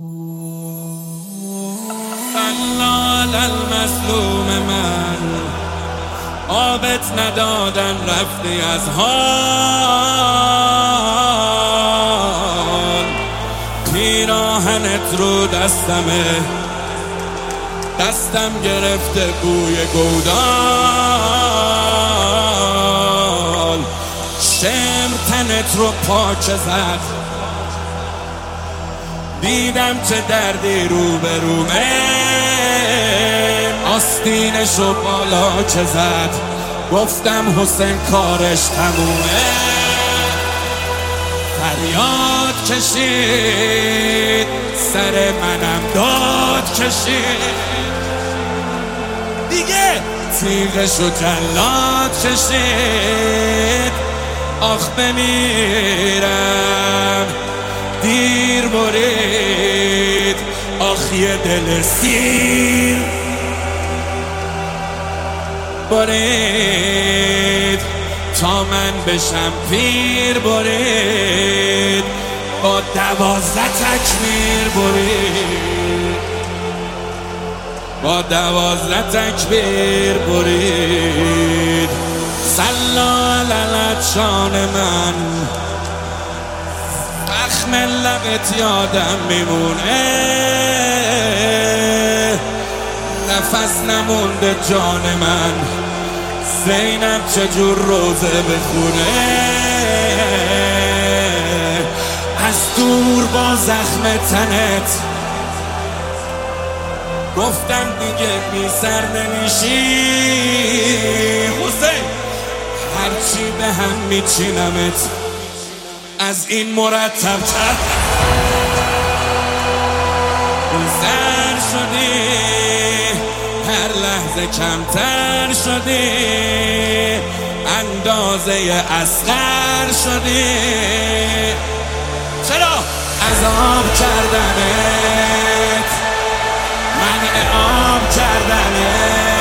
سلال المظلوم من، آبت ندادن رفتی از حال. پیراهنت رو دستمه، دستم گرفته بوی گودال. شمر تنت رو پاچه زد، دیدم چه دردی رو به رومه. آستینشو بالا چه زد، گفتم حسین کارش تمومه. فریاد کشید، سر منم داد کشید، دیگه تیغشو جلاد کشید. آخ بمیرم دیر برید، آخ یه دل سیر برید تا من بشم پیر برید. با 12 تکبیر برید، با 12 تکبیر برید. سلال العطشان من، زخم لبت یادم میمونه. نفس نمونده جان من، زینب چجور روزه بخونه. از دور با زخم تنت گفتم دیگه بی سر نمیشی حسین. هرچی به هم میچینمت از این مرتب تر زر شدی، هر لحظه کمتر شدی، اندازه اصغر شدی. چرا عذاب کردمت، منع آب کردمت،